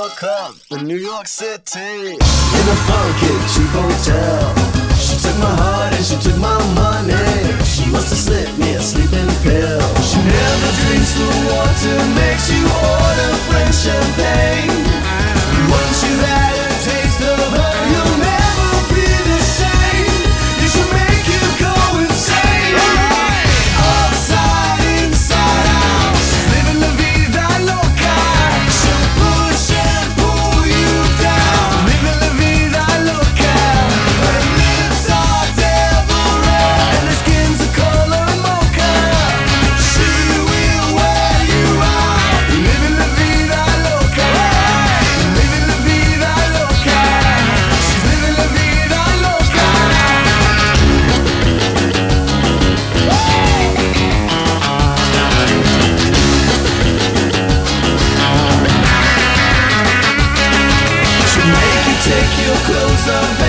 woke up in New York City in a funky cheap hotel. She took my heart and she took my money. She must have slipped me a sleeping pill. She never drinks the water, makes you order French champagne. Once you've had a taste of her, you'll never be the same. You should make you go insane. Upside, inside out, she's living la vida loca. She'll push and pull you down, living la vida loca. Her lips are devil red and her skin's the color mocha. She will wear you out, living la vida loca. Living la vida loca. She's living la vida loca. She'll make you take your clothes off